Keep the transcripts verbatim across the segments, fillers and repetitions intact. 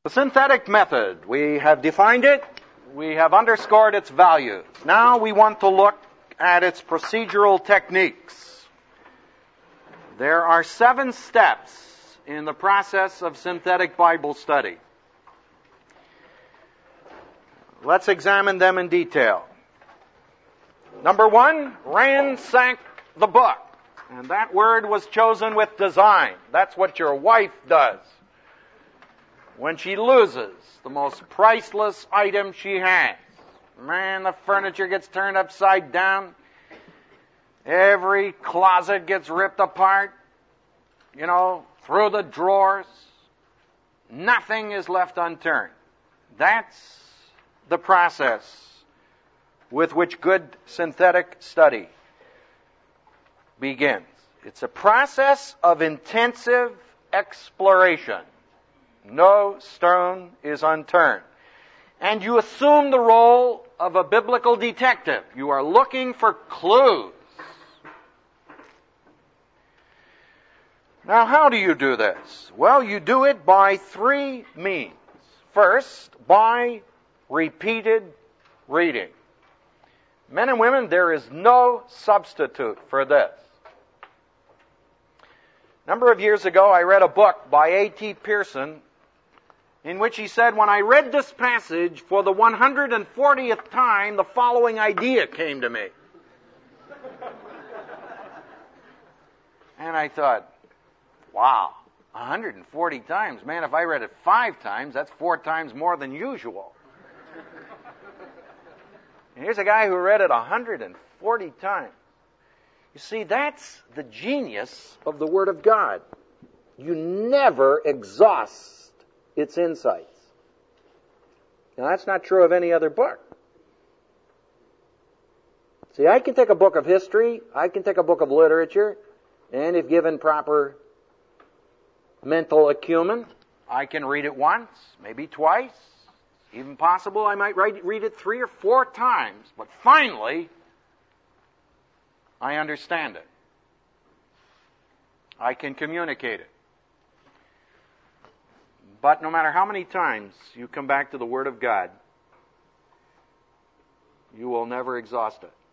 The synthetic method, we have defined it, we have underscored its values. Now we want to look at its procedural techniques. There are seven steps in the process of synthetic Bible study. Let's examine them in detail. Number one, ransack the book. And that word was chosen with design. That's what your wife does when she loses the most priceless item she has. Man, the furniture gets turned upside down. Every closet gets ripped apart. You know, through the drawers. Nothing is left unturned. That's the process with which good synthetic study begins. It's a process of intensive exploration. No stone is unturned. And you assume the role of a biblical detective. You are looking for clues. Now, how do you do this? Well, you do it by three means. First, by repeated reading. Men and women, there is no substitute for this. A number of years ago, I read a book by A T Pearson in which he said, when I read this passage for the one hundred fortieth time, the following idea came to me. And I thought, wow, one hundred forty times. Man, if I read it five times, that's four times more than usual. And here's a guy who read it one hundred forty times. You see, that's the genius of the Word of God. You never exhaust its insights. Now, that's not true of any other book. See, I can take a book of history, I can take a book of literature, and if given proper mental acumen, I can read it once, maybe twice. Even possible I might write, read it three or four times, but finally, I understand it. I can communicate it. But no matter how many times you come back to the Word of God, you will never exhaust it.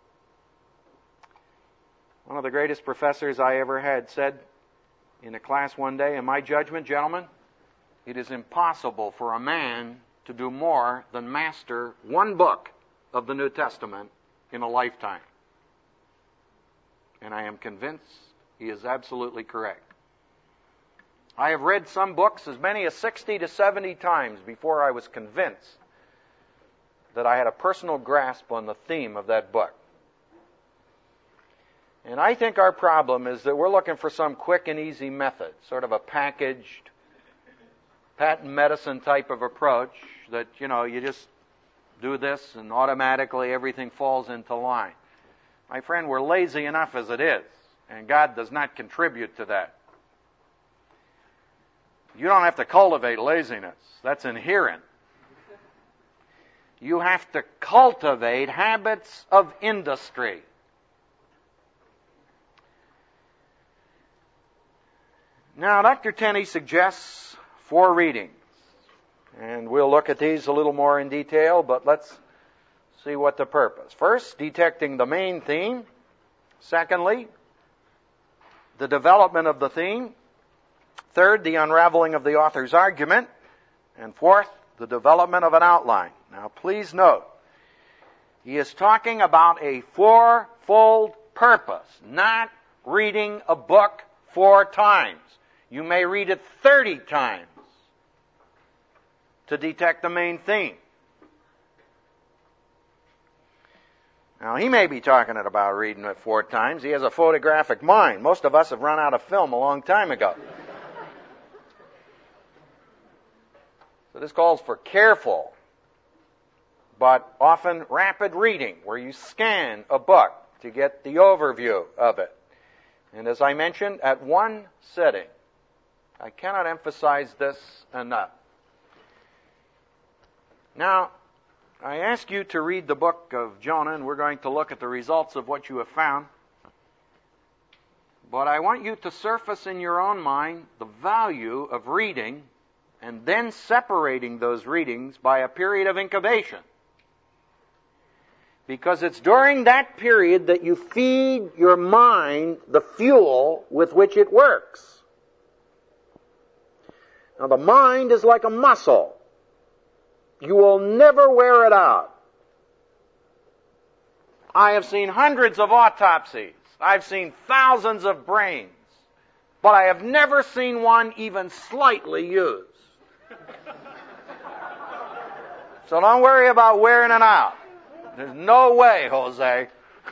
One of the greatest professors I ever had said in a class one day, in my judgment, gentlemen, it is impossible for a man to do more than master one book of the New Testament in a lifetime. And I am convinced he is absolutely correct. I have read some books as many as sixty to seventy times before I was convinced that I had a personal grasp on the theme of that book. And I think our problem is that we're looking for some quick and easy method, sort of a packaged, patent medicine type of approach that, you know, you just do this and automatically everything falls into line. My friend, we're lazy enough as it is, and God does not contribute to that. You don't have to cultivate laziness. That's inherent. You have to cultivate habits of industry. Now, Doctor Tenney suggests four readings. And we'll look at these a little more in detail, but let's see what the purpose. First, detecting the main theme. Secondly, the development of the theme. Third, the unraveling of the author's argument. And fourth, the development of an outline. Now, please note, he is talking about a fourfold purpose, not reading a book four times. You may read it thirty times to detect the main theme. Now, he may be talking about reading it four times. He has a photographic mind. Most of us have run out of film a long time ago. So this calls for careful, but often rapid reading, where you scan a book to get the overview of it. And as I mentioned, at one sitting. I cannot emphasize this enough. Now, I ask you to read the book of Jonah, and we're going to look at the results of what you have found. But I want you to surface in your own mind the value of reading and then separating those readings by a period of incubation. Because it's during that period that you feed your mind the fuel with which it works. Now, the mind is like a muscle. You will never wear it out. I have seen hundreds of autopsies. I've seen thousands of brains. But I have never seen one even slightly used. So don't worry about wearing it out. There's no way, Jose.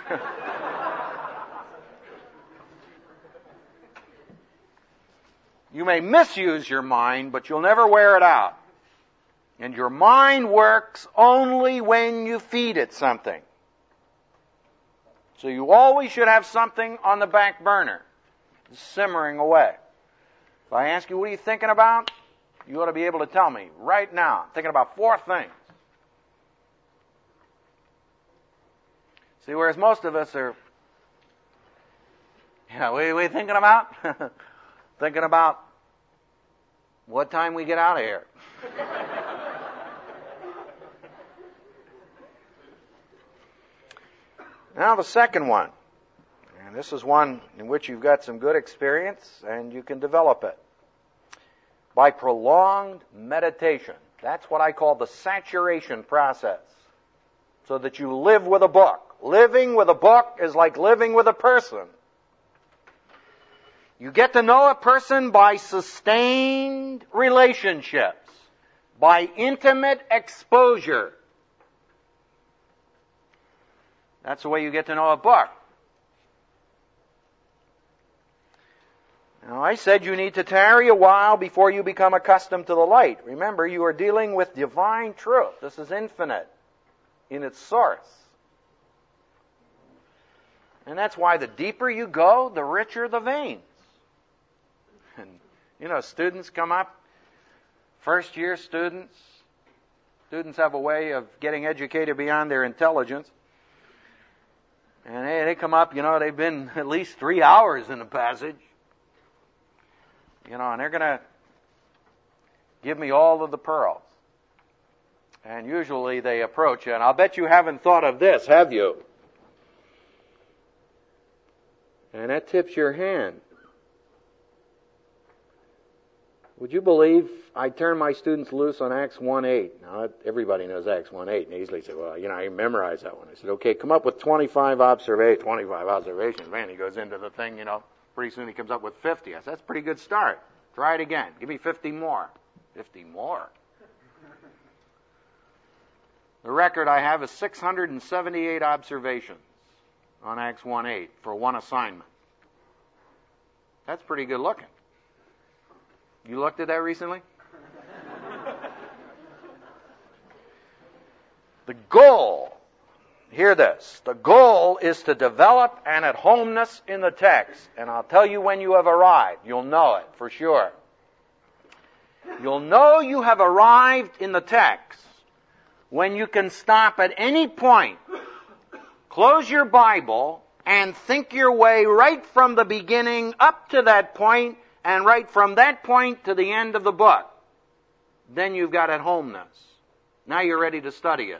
You may misuse your mind, but you'll never wear it out. And your mind works only when you feed it something. So you always should have something on the back burner, simmering away. If I ask you, what are you thinking about? You ought to be able to tell me right now. I'm thinking about four things. See, whereas most of us are, yeah, what are we thinking about? Thinking about what time we get out of here. Now the second one, and this is one in which you've got some good experience and you can develop it. By prolonged meditation. That's what I call the saturation process. So that you live with a book. Living with a book is like living with a person. You get to know a person by sustained relationships, by intimate exposure. That's the way you get to know a book. Now, I said you need to tarry a while before you become accustomed to the light. Remember, you are dealing with divine truth. This is infinite in its source. And that's why the deeper you go, the richer the veins. And, you know, students come up, first year students. Students have a way of getting educated beyond their intelligence. And they, they come up, you know, they've been at least three hours in the passage. You know, and they're going to give me all of the pearls. And usually they approach you, and I'll bet you haven't thought of this, have you? And that tips your hand. Would you believe I turn my students loose on Acts one eight? Now, everybody knows Acts one eight, and they easily say, well, you know, I memorized that one. I said, okay, come up with twenty-five observations. twenty-five observations. Man, he goes into the thing, you know, pretty soon he comes up with fifty. I said, that's a pretty good start. Try it again. Give me fifty more. fifty more? The record I have is six hundred seventy-eight observations on Acts one eight for one assignment. That's pretty good looking. You looked at that recently? The goal, hear this, the goal is to develop an at-homeness in the text. And I'll tell you when you have arrived. You'll know it for sure. You'll know you have arrived in the text when you can stop at any point, close your Bible, and think your way right from the beginning up to that point, and right from that point to the end of the book. Then you've got at-homeness. Now you're ready to study it.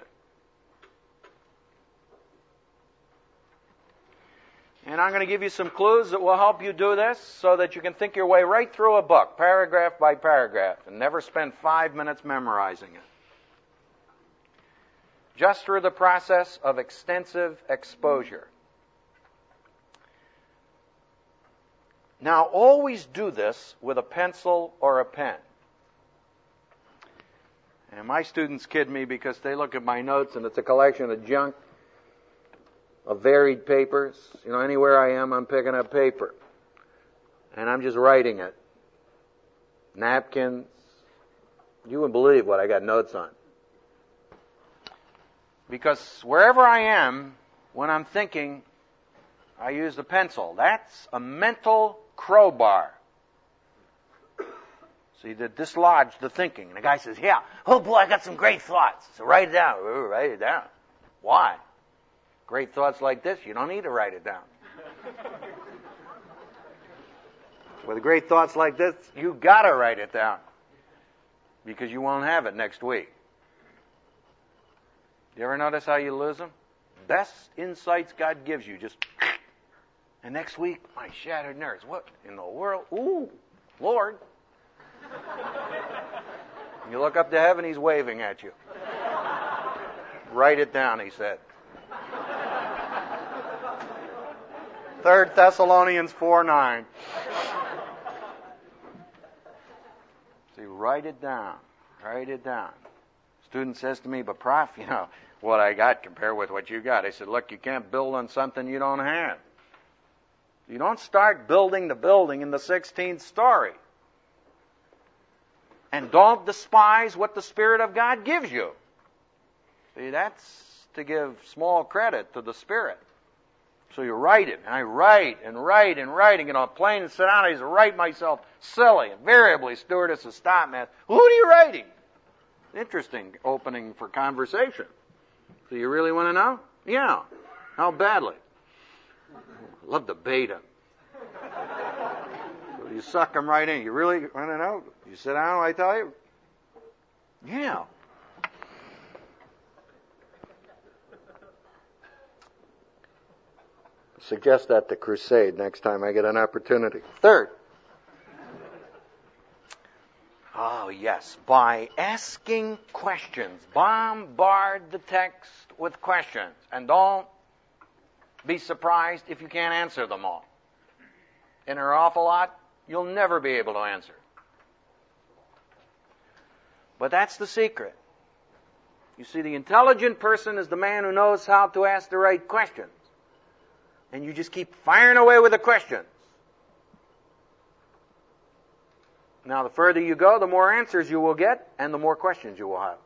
And I'm going to give you some clues that will help you do this so that you can think your way right through a book, paragraph by paragraph, and never spend five minutes memorizing it. Just through the process of extensive exposure. Now, always do this with a pencil or a pen. And my students kid me because they look at my notes and it's a collection of junk, of varied papers. You know, anywhere I am, I'm picking up paper. And I'm just writing it. Napkins. You wouldn't believe what I got notes on. Because wherever I am, when I'm thinking, I use the pencil. That's a mental crowbar. See, to dislodge the thinking. And the guy says, yeah, oh boy, I got some great thoughts. So write it down. Ooh, write it down. Why? Great thoughts like this, you don't need to write it down. With great thoughts like this, you gotta write it down. because you won't have it next week. You ever notice how you lose them? Best insights God gives you, just, and next week, my shattered nerves. What in the world? Ooh, Lord. You look up to heaven, He's waving at you. Write it down, He said. Third Thessalonians four nine. See, write it down. Write it down. Student says to me, but Prof, you know, what I got compared with what you got. I said, look, you can't build on something you don't have. You don't start building the building in the sixteenth story. And don't despise what the Spirit of God gives you. See, that's to give small credit to the Spirit. So you write it, and I write and write and write, and get on a plane and sit down, and I just write myself silly. Invariably, stewardess will stop me. Who are you writing? Interesting opening for conversation. So you really want to know? Yeah. How badly? I love to bait him. So you suck him right in. You really want to know? You sit down, I tell you? Yeah. Suggest that to Crusade next time I get an opportunity. Third. Oh, yes. By asking questions. Bombard the text with questions. And don't be surprised if you can't answer them all. And there are an awful lot you'll never be able to answer. But that's the secret. You see, the intelligent person is the man who knows how to ask the right questions. And you just keep firing away with the questions. Now, the further you go, the more answers you will get, and the more questions you will have.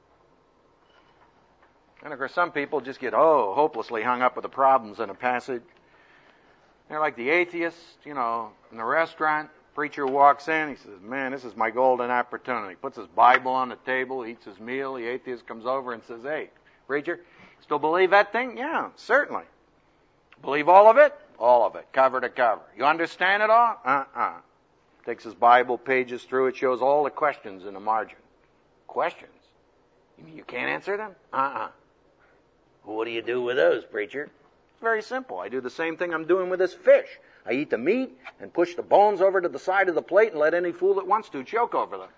And of course, some people just get, oh, hopelessly hung up with the problems in a passage. They're like the atheist, you know, in the restaurant. Preacher walks in, he says, man, this is my golden opportunity. Puts his Bible on the table, eats his meal. The atheist comes over and says, hey, preacher, still believe that thing? Yeah, certainly. Believe all of it? All of it, cover to cover. You understand it all? Uh-uh. Takes his Bible, pages through it, shows all the questions in the margin. Questions? You mean you can't answer them? Uh-uh. Well, what do you do with those, preacher? It's very simple. I do the same thing I'm doing with this fish. I eat the meat and push the bones over to the side of the plate and let any fool that wants to choke over them.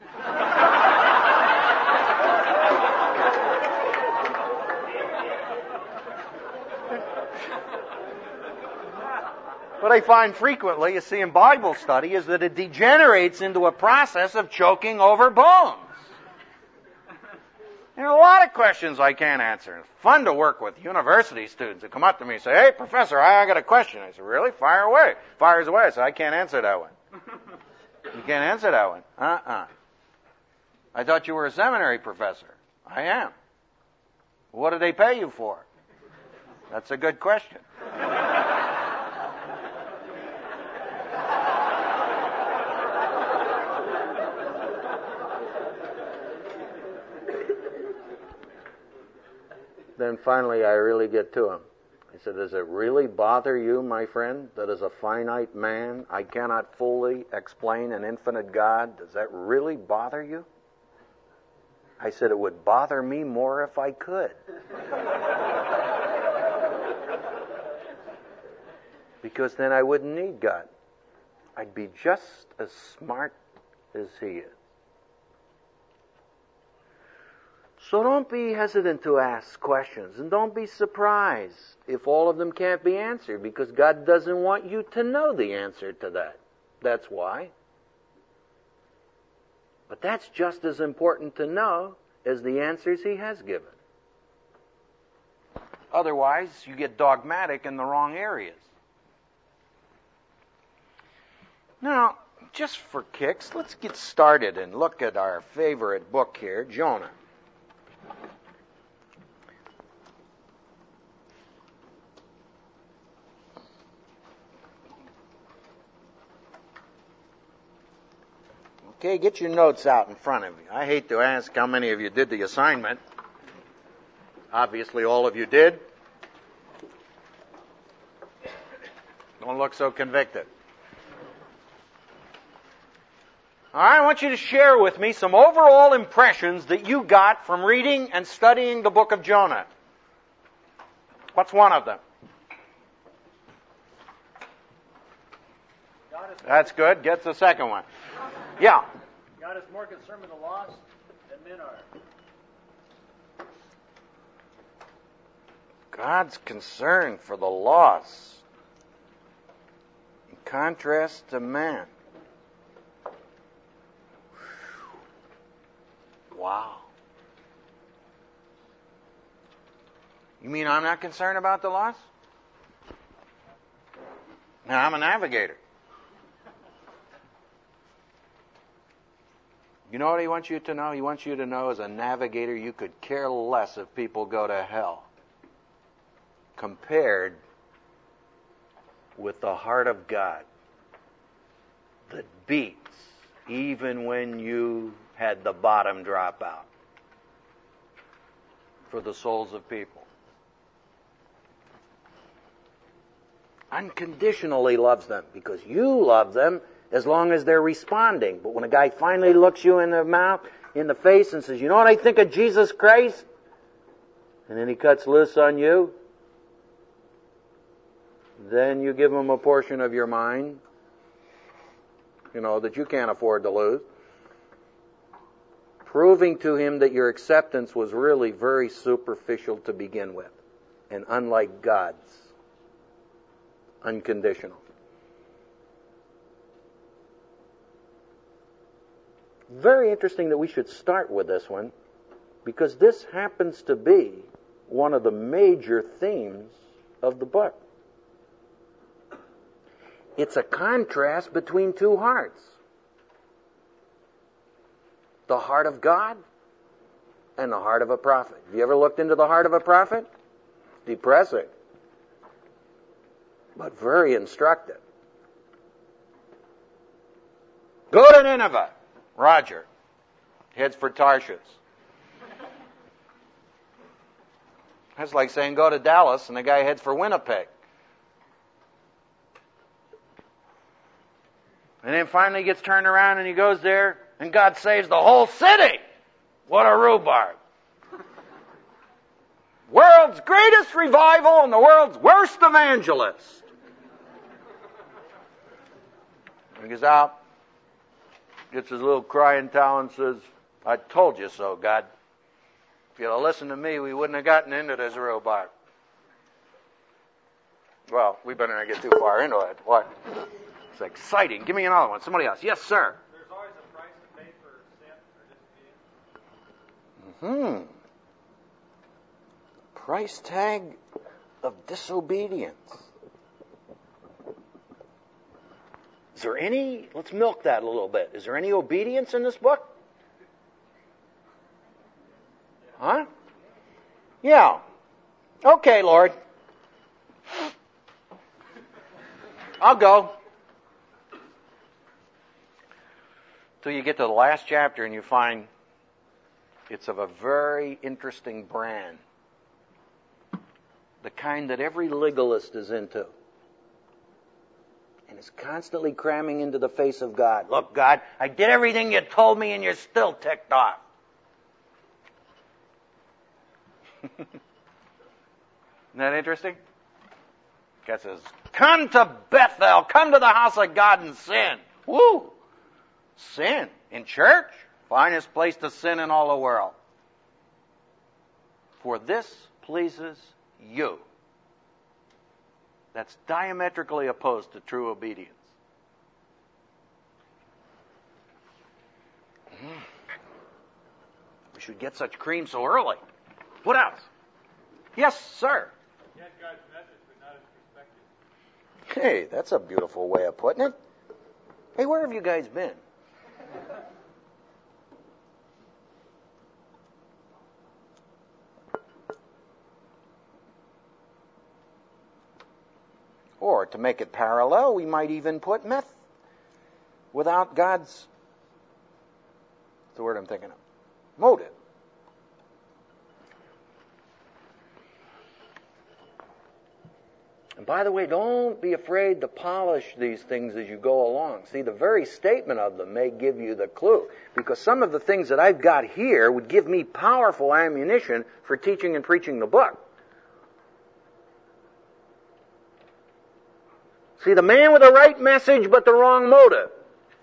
What I find frequently, you see in Bible study, is that it degenerates into a process of choking over bones. There are a lot of questions I can't answer. It's fun to work with university students who come up to me and say, hey, professor, I got a question. I said, really? Fire away. Fires away. I said, I can't answer that one. You can't answer that one? Uh-uh. I thought you were a seminary professor. I am. What do they pay you for? That's a good question. Then finally I really get to him. I said, does it really bother you, my friend, that as a finite man I cannot fully explain an infinite God? Does that really bother you? I said, it would bother me more if I could. Because then I wouldn't need God. I'd be just as smart as He is. So don't be hesitant to ask questions, and don't be surprised if all of them can't be answered, because God doesn't want you to know the answer to that. That's why. But that's just as important to know as the answers He has given. Otherwise, you get dogmatic in the wrong areas. Now, just for kicks, let's get started and look at our favorite book here, Jonah. Okay, get your notes out in front of you. I hate to ask how many of you did the assignment. Obviously, all of you did. Don't look so convicted. All right, I want you to share with me some overall impressions that you got from reading and studying the book of Jonah. What's one of them? That's good. Gets the second one. Yeah. God is more concerned with the lost than men are. God's concern for the lost, in contrast to man. Wow. You mean I'm not concerned about the lost? Now, I'm a navigator. You know what he wants you to know? He wants you to know as a navigator you could care less if people go to hell compared with the heart of God that beats even when you had the bottom drop out for the souls of people. Unconditionally loves them because you love them as long as they're responding. But when a guy finally looks you in the mouth, in the face and says, you know what I think of Jesus Christ? And then he cuts loose on you. Then you give him a portion of your mind, you know, that you can't afford to lose. Proving to him that your acceptance was really very superficial to begin with. And unlike God's. Unconditional. Very interesting that we should start with this one, because this happens to be one of the major themes of the book. It's a contrast between two hearts. The heart of God and the heart of a prophet. Have you ever looked into the heart of a prophet? Depressing. But very instructive. Go to Nineveh. Roger. Heads for Tarshish. That's like saying go to Dallas and the guy heads for Winnipeg. And then finally gets turned around and he goes there and God saves the whole city. What a rhubarb. World's greatest revival and the world's worst evangelist. He goes out, gets his little crying towel and says, I told you so, God. If you'd have listened to me, we wouldn't have gotten into this rhubarb. Well, we better not get too far into it. What? It's exciting. Give me another one. Somebody else. Yes, sir. There's always a price to pay for sin or disobedience. Hmm. Price tag of disobedience. Is there any, let's milk that a little bit. Is there any obedience in this book? Huh? Yeah. Okay, Lord. I'll go. Till you get to the last chapter and you find it's of a very interesting brand. The kind that every legalist is into. And is constantly cramming into the face of God. Look, God, I did everything you told me and you're still ticked off. Isn't that interesting? God says, come to Bethel, come to the house of God and sin. Woo! Sin in church? Finest place to sin in all the world. For this pleases you. That's diametrically opposed to true obedience. Mm. We should get such cream so early. What else? Yes, sir. Get God's message, but not his perspective. Hey, that's a beautiful way of putting it. Hey, where have you guys been? Or to make it parallel, we might even put meth without God's, what's the word I'm thinking of? Motive. And by the way, don't be afraid to polish these things as you go along. See, the very statement of them may give you the clue, because some of the things that I've got here would give me powerful ammunition for teaching and preaching the book. See, the man with the right message but the wrong motive.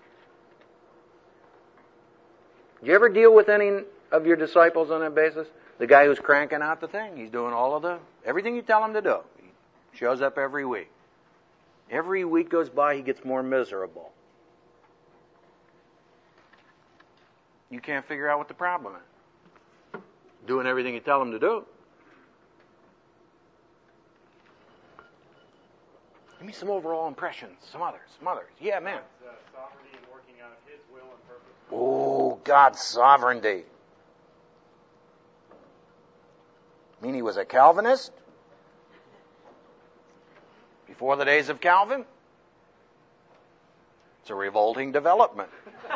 Did you ever deal with any of your disciples on that basis? The guy who's cranking out the thing, he's doing all of the, everything you tell him to do. He shows up every week. Every week goes by, he gets more miserable. You can't figure out what the problem is. Doing everything you tell him to do. Give me some overall impressions, some others, some others. Yeah, man. Uh, sovereignty and working out of His will and purpose. Oh, God's sovereignty. I mean, he was a Calvinist before the days of Calvin. It's a revolting development.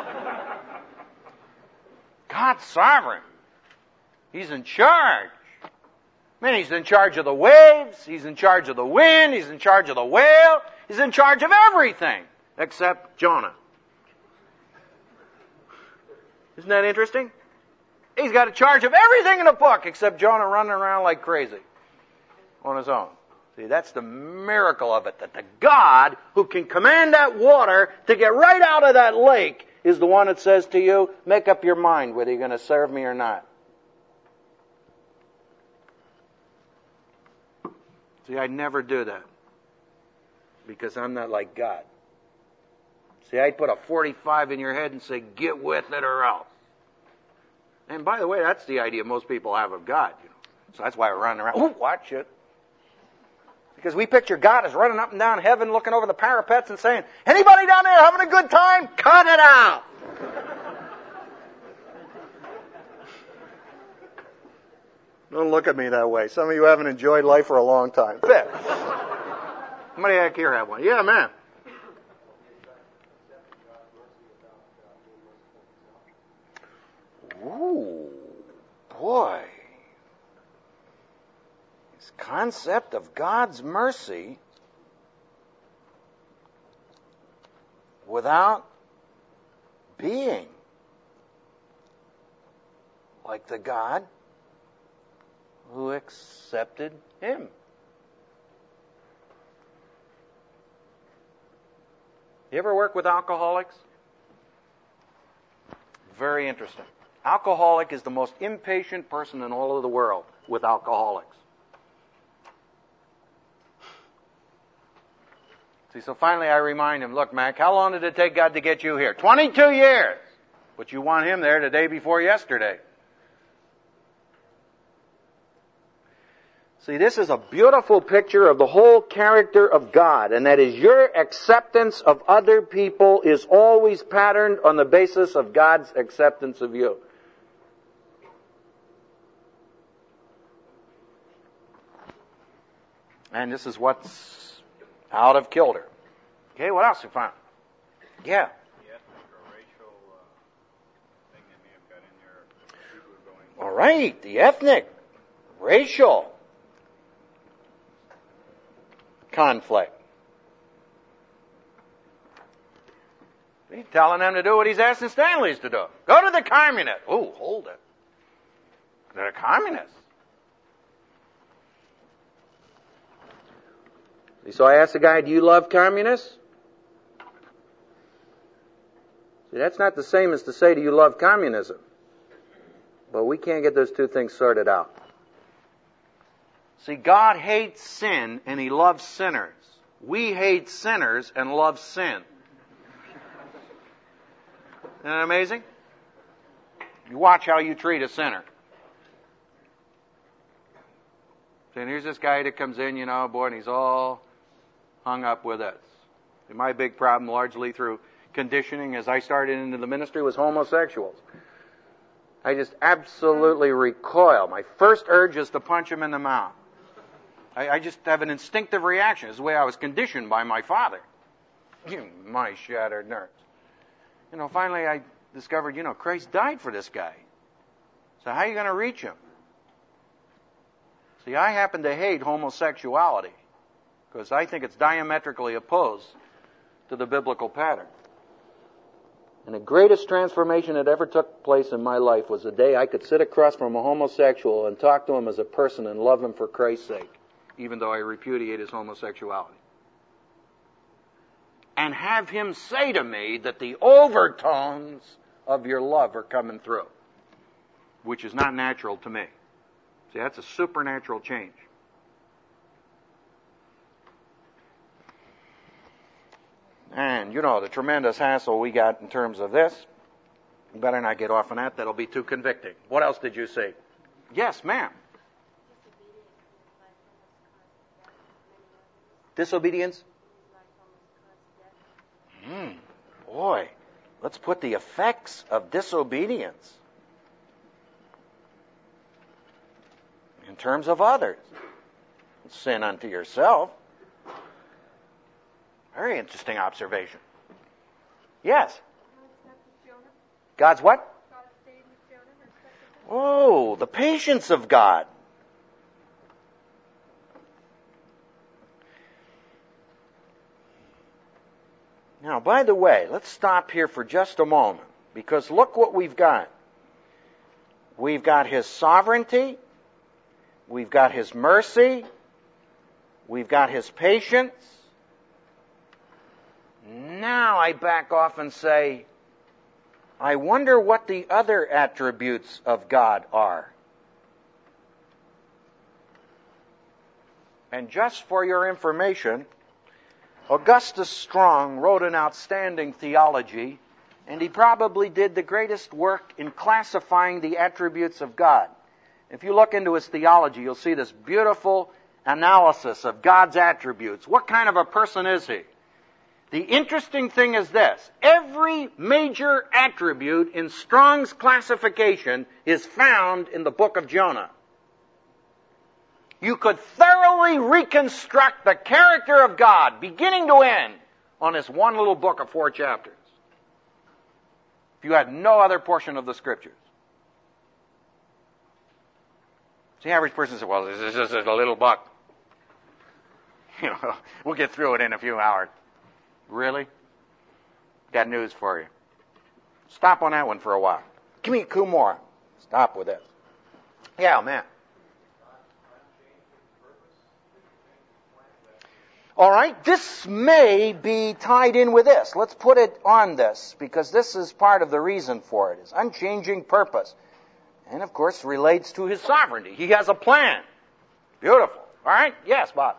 God's sovereign. He's in charge. Man, he's in charge of the waves, he's in charge of the wind, he's in charge of the whale, he's in charge of everything except Jonah. Isn't that interesting? He's got a charge of everything in the book except Jonah running around like crazy on his own. See, that's the miracle of it, that the God who can command that water to get right out of that lake is the one that says to you, make up your mind whether you're going to serve me or not. See, I'd never do that because I'm not like God. See, I'd put a forty-five in your head and say, get with it or else. And by the way, that's the idea most people have of God. You know. So that's why we're running around, ooh, watch it. Because we picture God as running up and down heaven, looking over the parapets and saying, anybody down there having a good time? Cut it out. Don't look at me that way. Some of you haven't enjoyed life for a long time. Fit. Somebody back here have one. Yeah, man. Ooh, boy. This concept of God's mercy without being like the God who accepted him. You ever work with alcoholics? Very interesting. Alcoholic is the most impatient person in all of the world with alcoholics. See, so finally I remind him, look, Mac, how long did it take God to get you here? twenty-two years. But you want him there the day before yesterday. See, this is a beautiful picture of the whole character of God, and that is your acceptance of other people is always patterned on the basis of God's acceptance of you. And this is what's out of kilter. Okay, what else you found? Yeah. The ethnic or racial uh, thing that may have got in there. People are going. All right, the ethnic, racial conflict. He's telling them to do what he's asking Stanley's to do. Go to the communists. Oh, hold it. They're communists. So I asked the guy, do you love communists? See, that's not the same as to say, do you love communism? But we can't get those two things sorted out. See, God hates sin and he loves sinners. We hate sinners and love sin. Isn't that amazing? You watch how you treat a sinner. And here's this guy that comes in, you know, boy, and he's all hung up with us. And my big problem, largely through conditioning as I started into the ministry, was homosexuals. I just absolutely recoil. My first urge is to punch him in the mouth. I, I just have an instinctive reaction. It's the way I was conditioned by my father. You, my shattered nerves. You know, finally I discovered, you know, Christ died for this guy. So how are you going to reach him? See, I happen to hate homosexuality because I think it's diametrically opposed to the biblical pattern. And the greatest transformation that ever took place in my life was the day I could sit across from a homosexual and talk to him as a person and love him for Christ's sake, even though I repudiate his homosexuality. And have him say to me that the overtones of your love are coming through, which is not natural to me. See, that's a supernatural change. And, you know, the tremendous hassle we got in terms of this, you better not get off on that. That'll be too convicting. What else did you say? Yes, ma'am. Disobedience? Hmm, boy, let's put the effects of disobedience in terms of others. Sin unto yourself. Very interesting observation. Yes? God's what? Oh, the patience of God. Now, by the way, let's stop here for just a moment, because look what we've got. We've got His sovereignty, we've got His mercy, we've got His patience. Now I back off and say, I wonder what the other attributes of God are. And just for your information, Augustus Strong wrote an outstanding theology, and he probably did the greatest work in classifying the attributes of God. If you look into his theology, you'll see this beautiful analysis of God's attributes. What kind of a person is He? The interesting thing is this. Every major attribute in Strong's classification is found in the book of Jonah. You could thoroughly reconstruct the character of God, beginning to end, on this one little book of four chapters, if you had no other portion of the Scriptures. The average person says, well, this is just a little book. You know, we'll get through it in a few hours. Really? Got news for you. Stop on that one for a while. Give me two more. Stop with this. Yeah, man. All right, this may be tied in with this. Let's put it on this, because this is part of the reason for it. It's unchanging purpose. And, of course, relates to His sovereignty. He has a plan. Beautiful. All right? Yes, Bob.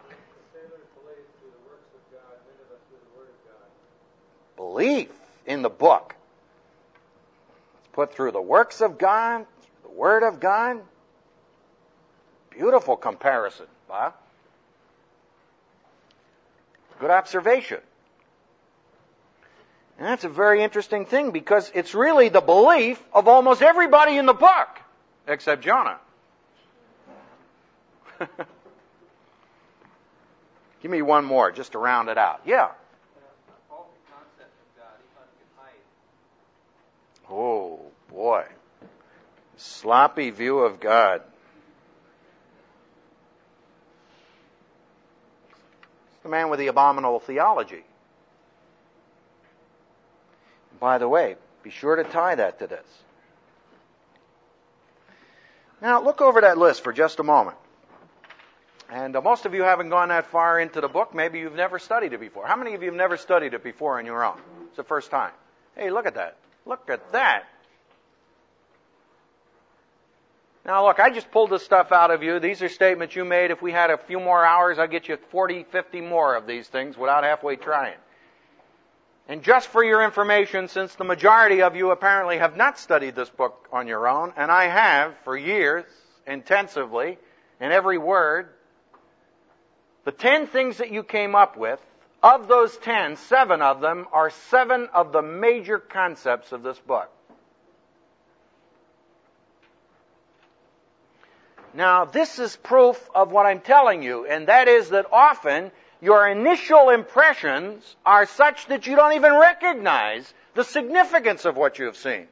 Belief in the book. It's put through the works of God, the Word of God. Beautiful comparison, Bob. Good observation. And that's a very interesting thing, because it's really the belief of almost everybody in the book, except Jonah. Give me one more, just to round it out. Yeah. Oh, boy. Sloppy view of God. It's the man with the abominable theology. By the way, be sure to tie that to this. Now, look over that list for just a moment. And uh, most of you haven't gone that far into the book. Maybe you've never studied it before. How many of you have never studied it before on your own? It's the first time. Hey, look at that. Look at that. Now look, I just pulled this stuff out of you. These are statements you made. If we had a few more hours, I'd get you forty, fifty more of these things without halfway trying. And just for your information, since the majority of you apparently have not studied this book on your own, and I have for years, intensively, in every word, the ten things that you came up with, of those ten, seven of them are seven of the major concepts of this book. Now, this is proof of what I'm telling you, and that is that often your initial impressions are such that you don't even recognize the significance of what you have seen.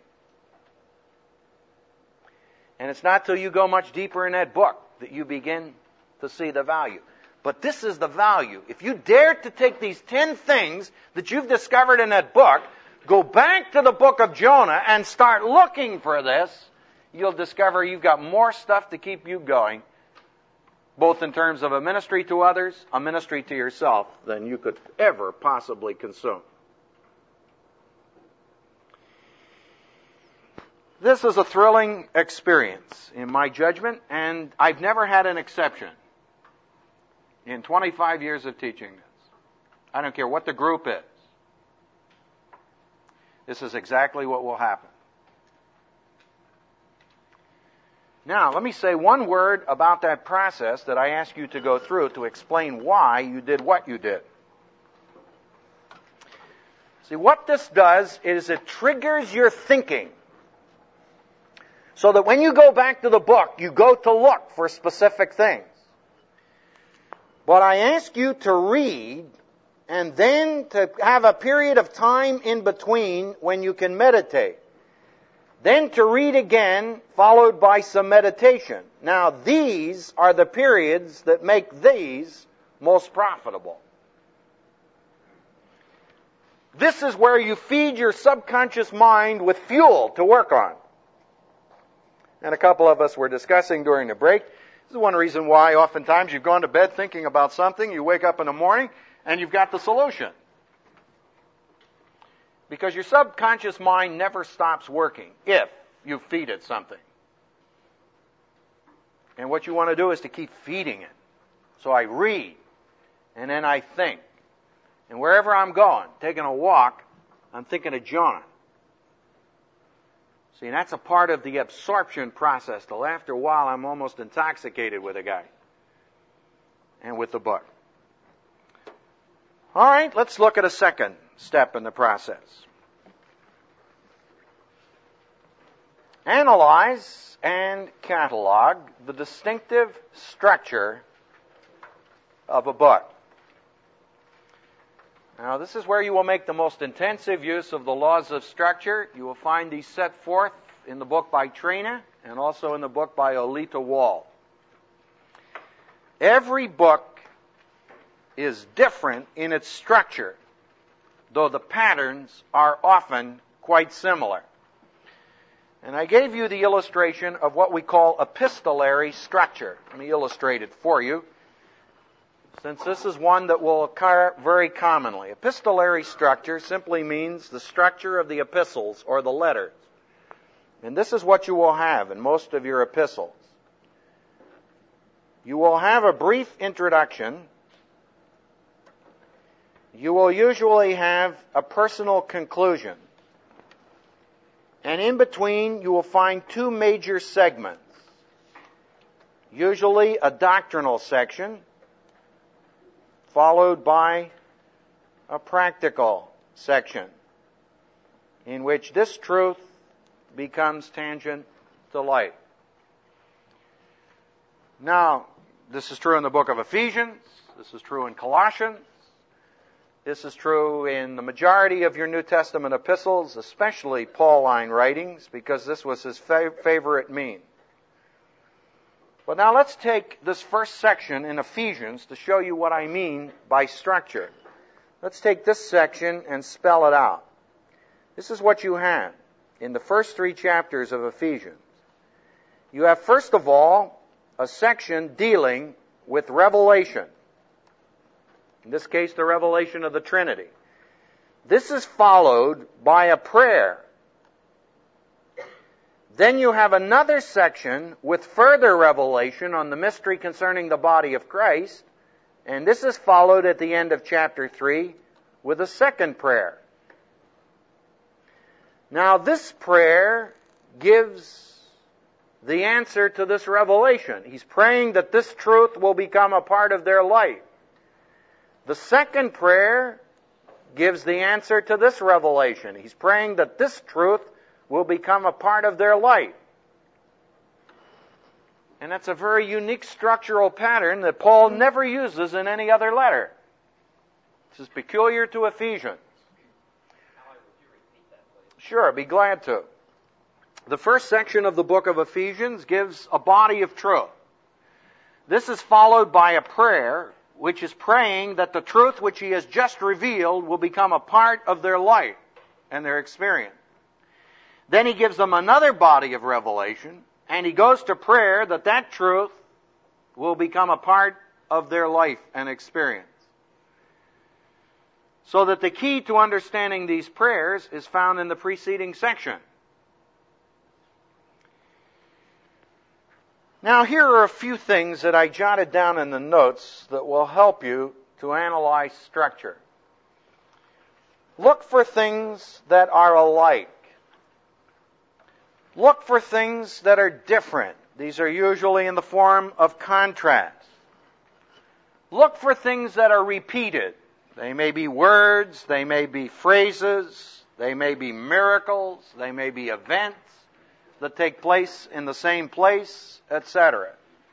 And it's not till you go much deeper in that book that you begin to see the value. But this is the value. If you dare to take these ten things that you've discovered in that book, go back to the book of Jonah and start looking for this, you'll discover you've got more stuff to keep you going, both in terms of a ministry to others, a ministry to yourself, than you could ever possibly consume. This is a thrilling experience, in my judgment, and I've never had an exception in twenty-five years of teaching this. I don't care what the group is. This is exactly what will happen. Now, let me say one word about that process that I ask you to go through to explain why you did what you did. See, what this does is it triggers your thinking, so that when you go back to the book, you go to look for specific things. But I ask you to read, and then to have a period of time in between when you can meditate. Then to read again, followed by some meditation. Now, these are the periods that make these most profitable. This is where you feed your subconscious mind with fuel to work on. And a couple of us were discussing during the break. This is one reason why oftentimes you've gone to bed thinking about something, you wake up in the morning, and you've got the solution. Because your subconscious mind never stops working if you feed it something. And what you want to do is to keep feeding it. So I read, and then I think. And wherever I'm going, taking a walk, I'm thinking of Jonah. See, that's a part of the absorption process, till after a while I'm almost intoxicated with a guy and with the book. All right, let's look at a second step in the process. Analyze and catalog the distinctive structure of a book. Now, this is where you will make the most intensive use of the laws of structure. You will find these set forth in the book by Trina and also in the book by Olita Wall. Every book is different in its structure, though the patterns are often quite similar. And I gave you the illustration of what we call epistolary structure. Let me illustrate it for you, since this is one that will occur very commonly. Epistolary structure simply means the structure of the epistles or the letters. And this is what you will have in most of your epistles. You will have a brief introduction. You will usually have a personal conclusion. And in between, you will find two major segments. Usually a doctrinal section, followed by a practical section, in which this truth becomes tangent to life. Now, this is true in the book of Ephesians. This is true in Colossians. This is true in the majority of your New Testament epistles, especially Pauline writings, because this was his fav- favorite mean. But now let's take this first section in Ephesians to show you what I mean by structure. Let's take this section and spell it out. This is what you have in the first three chapters of Ephesians. You have, first of all, a section dealing with revelation. In this case, the revelation of the Trinity. This is followed by a prayer. Then you have another section with further revelation on the mystery concerning the body of Christ, and this is followed at the end of chapter three with a second prayer. Now, this prayer gives the answer to this revelation. He's praying that this truth will become a part of their life. The second prayer gives the answer to this revelation. He's praying that this truth will become a part of their life. And that's a very unique structural pattern that Paul never uses in any other letter. This is peculiar to Ephesians. Sure, I'd be glad to. The first section of the book of Ephesians gives a body of truth. This is followed by a prayer, which is praying that the truth which he has just revealed will become a part of their life and their experience. Then he gives them another body of revelation, and he goes to prayer that that truth will become a part of their life and experience. So that the key to understanding these prayers is found in the preceding section. Now, here are a few things that I jotted down in the notes that will help you to analyze structure. Look for things that are alike. Look for things that are different. These are usually in the form of contrast. Look for things that are repeated. They may be words, they may be phrases, they may be miracles, they may be events that take place in the same place, et cetera.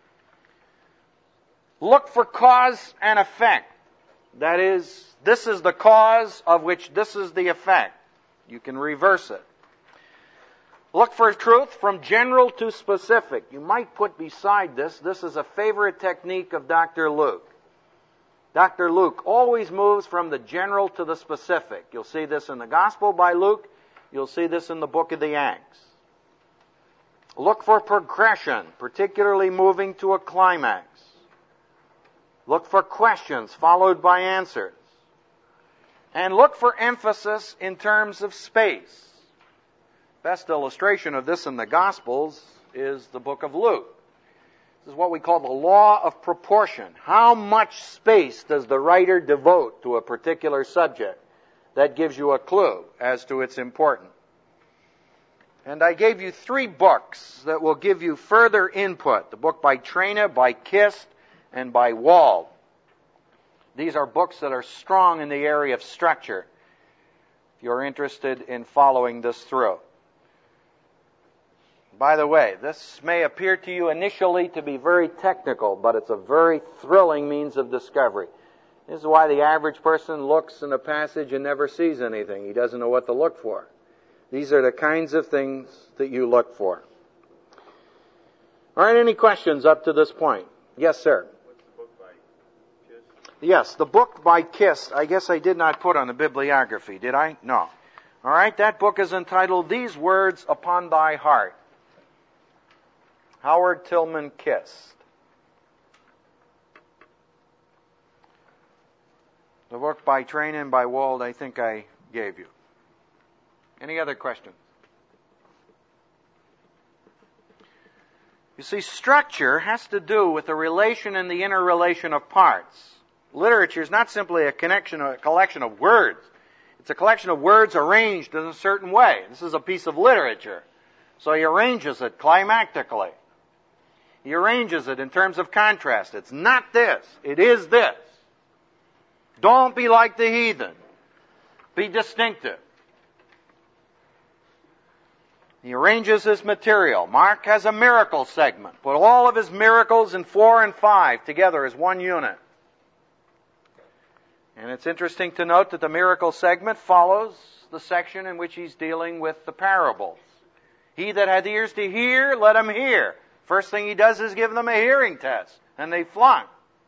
Look for cause and effect. That is, this is the cause of which this is the effect. You can reverse it. Look for truth from general to specific. You might put beside this, this is a favorite technique of Doctor Luke. Doctor Luke always moves from the general to the specific. You'll see this in the Gospel by Luke. You'll see this in the book of the Acts. Look for progression, particularly moving to a climax. Look for questions followed by answers. And look for emphasis in terms of space. Best illustration of this in the Gospels is the book of Luke. This is what we call the law of proportion. How much space does the writer devote to a particular subject? That gives you a clue as to its importance. And I gave you three books that will give you further input. The book by Traina, by Kist, and by Wald. These are books that are strong in the area of structure, if you're interested in following this through. By the way, this may appear to you initially to be very technical, but it's a very thrilling means of discovery. This is why the average person looks in a passage and never sees anything. He doesn't know what to look for. These are the kinds of things that you look for. All right, any questions up to this point? Yes, sir. What's the book by Kist? Yes, the book by Kist, I guess I did not put on the bibliography, did I? No. All right, that book is entitled These Words Upon Thy Heart. Howard Tillman Kist. The book by Traina and by Wald, I think I gave you. Any other questions? You see, structure has to do with the relation and the interrelation of parts. Literature is not simply a connection, a collection of words. It's a collection of words arranged in a certain way. This is a piece of literature. So he arranges it climactically. He arranges it in terms of contrast. It's not this. It is this. Don't be like the heathen. Be distinctive. He arranges his material. Mark has a miracle segment. Put all of his miracles in four and five together as one unit. And it's interesting to note that the miracle segment follows the section in which he's dealing with the parables. He that hath ears to hear, let him hear. First thing he does is give them a hearing test, and they flunk.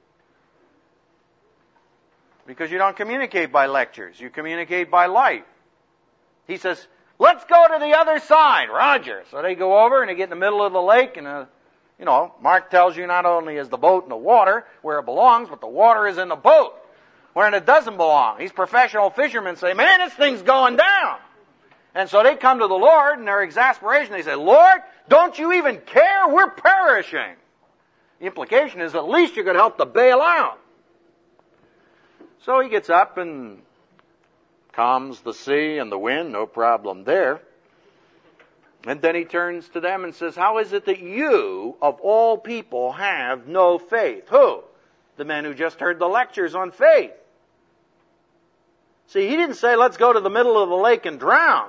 Because you don't communicate by lectures, you communicate by life. He says, let's go to the other side, Roger. So they go over and they get in the middle of the lake, and uh, you know, Mark tells you not only is the boat in the water where it belongs, but the water is in the boat where it doesn't belong. These professional fishermen say, man, this thing's going down. And so they come to the Lord in their exasperation. They say, Lord, don't you even care? We're perishing. The implication is at least you could help to bail out. So he gets up and calms the sea and the wind, no problem there. And then he turns to them and says, how is it that you, of all people, have no faith? Who? The men who just heard the lectures on faith. See, he didn't say, let's go to the middle of the lake and drown.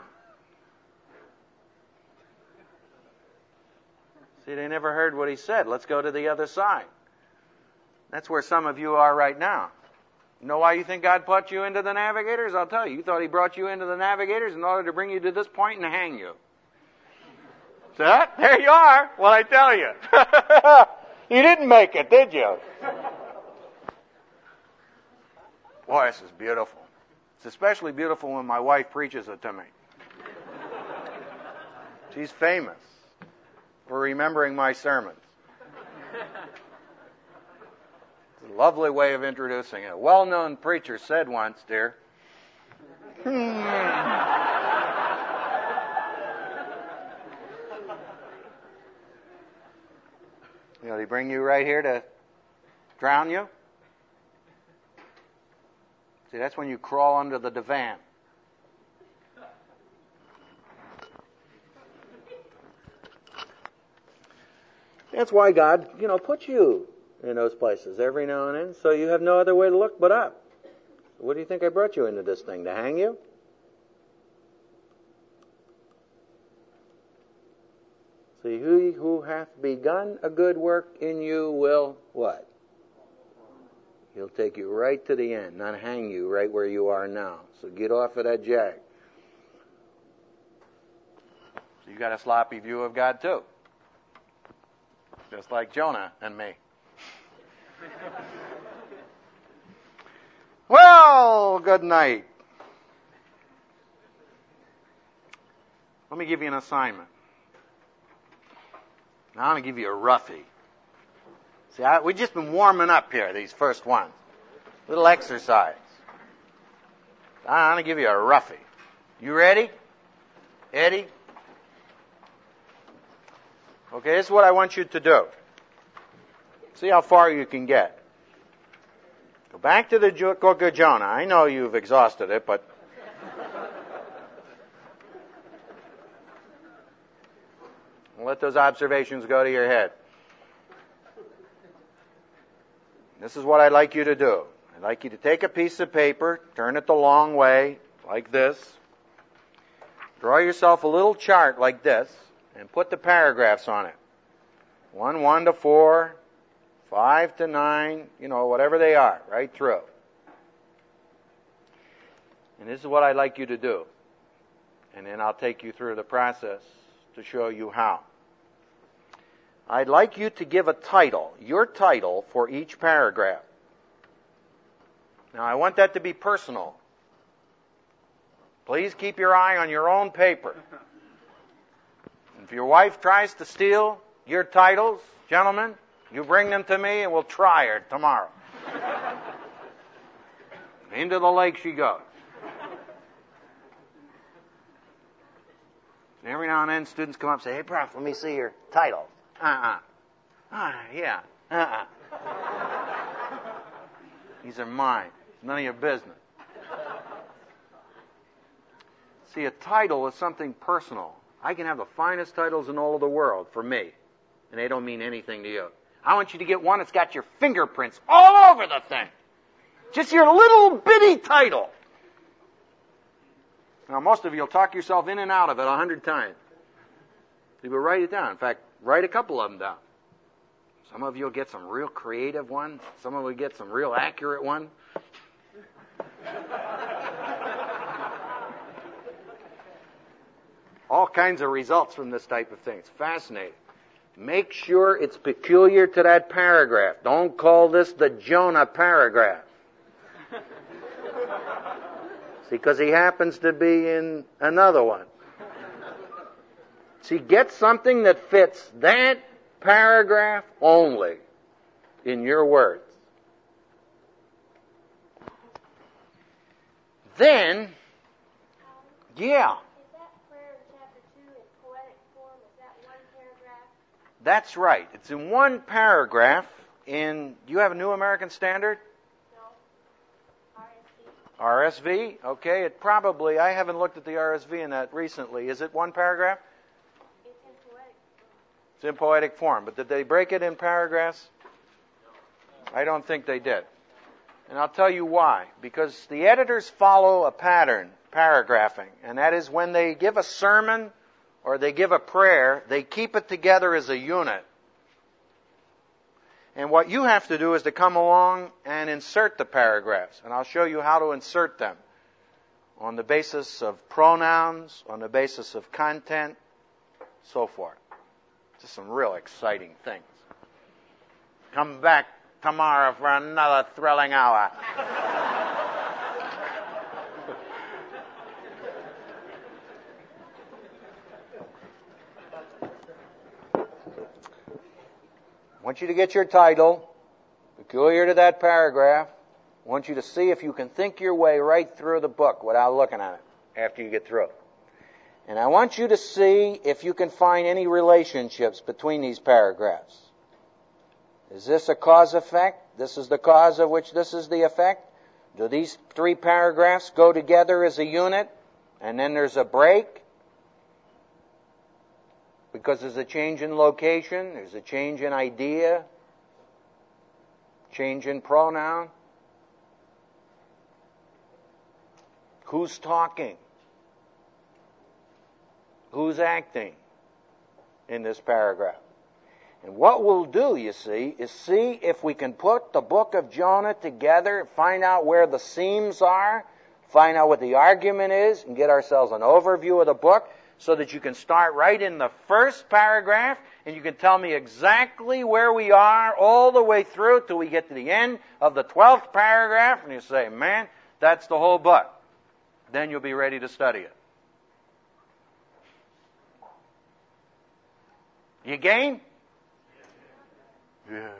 See, they never heard what he said. Let's go to the other side. That's where some of you are right now. You know why you think God put you into the navigators? I'll tell you. You thought he brought you into the navigators in order to bring you to this point and hang you. So, there you are. Well, I tell you. You didn't make it, did you? Boy, this is beautiful. It's especially beautiful when my wife preaches it to me. She's famous for remembering my sermons. It's a lovely way of introducing it. A well-known preacher said once, dear, hmm. You know, did he bring you right here to drown you? See, that's when you crawl under the divan. That's why God, you know, puts you in those places every now and then, so you have no other way to look but up. What do you think I brought you into this thing? To hang you? See, he who hath begun a good work in you will what? He'll take you right to the end, not hang you right where you are now. So get off of that jag. So you got a sloppy view of God too. Just like Jonah and me. Well, good night. Let me give you an assignment. Now I'm going to give you a roughie. See, I, we've just been warming up here, these first ones. Little exercise. I'm going to give you a roughie. You ready? Eddie? Okay, this is what I want you to do. See how far you can get. Go back to the book of Jonah. I know you've exhausted it, but let those observations go to your head. This is what I'd like you to do. I'd like you to take a piece of paper, turn it the long way, like this. Draw yourself a little chart like this, and put the paragraphs on it. One, one to four, five to nine, you know, whatever they are, right through. And this is what I'd like you to do. And then I'll take you through the process to show you how. I'd like you to give a title, your title, for each paragraph. Now, I want that to be personal. Please keep your eye on your own paper. If your wife tries to steal your titles, gentlemen, you bring them to me and we'll try her tomorrow. Into the lake she goes. And every now and then students come up and say, "Hey, Prof, let me see your title." Uh-uh. Ah, yeah. Uh-uh. These are mine. It's none of your business. See, a title is something personal. I can have the finest titles in all of the world for me, and they don't mean anything to you. I want you to get one that's got your fingerprints all over the thing. Just your little bitty title. Now, most of you will talk yourself in and out of it a hundred times. You will write it down. In fact, write a couple of them down. Some of you will get some real creative ones. Some of you will get some real accurate ones. All kinds of results from this type of thing. It's fascinating. Make sure it's peculiar to that paragraph. Don't call this the Jonah paragraph. See, because he happens to be in another one. See, get something that fits that paragraph only in your words. Then, yeah. That's right. It's in one paragraph in, do you have a New American Standard? No. R S V. R S V? Okay, it probably, I haven't looked at the R S V in that recently. Is it one paragraph? It's in poetic form. It's in poetic form, but did they break it in paragraphs? I don't think they did. And I'll tell you why. Because the editors follow a pattern, paragraphing, and that is when they give a sermon or they give a prayer, they keep it together as a unit. And what you have to do is to come along and insert the paragraphs. And I'll show you how to insert them on the basis of pronouns, on the basis of content, so forth. Just some real exciting things. Come back tomorrow for another thrilling hour. I want you to get your title, peculiar to that paragraph. I want you to see if you can think your way right through the book without looking at it after you get through it. And I want you to see if you can find any relationships between these paragraphs. Is this a cause-effect? This is the cause of which this is the effect? Do these three paragraphs go together as a unit, and then there's a break? Because there's a change in location, there's a change in idea, change in pronoun. Who's talking? Who's acting in this paragraph? And what we'll do, you see, is see if we can put the book of Jonah together, find out where the seams are, find out what the argument is, and get ourselves an overview of the book so that you can start right in the first paragraph and you can tell me exactly where we are all the way through till we get to the end of the twelfth paragraph, and you say, man, that's the whole book. Then you'll be ready to study it. You game? Yeah.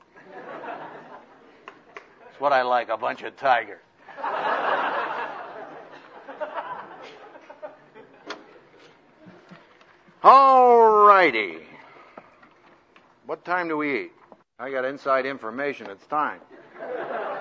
That's what I like, a bunch of tiger. All righty. What time do we eat? I got inside information. It's time.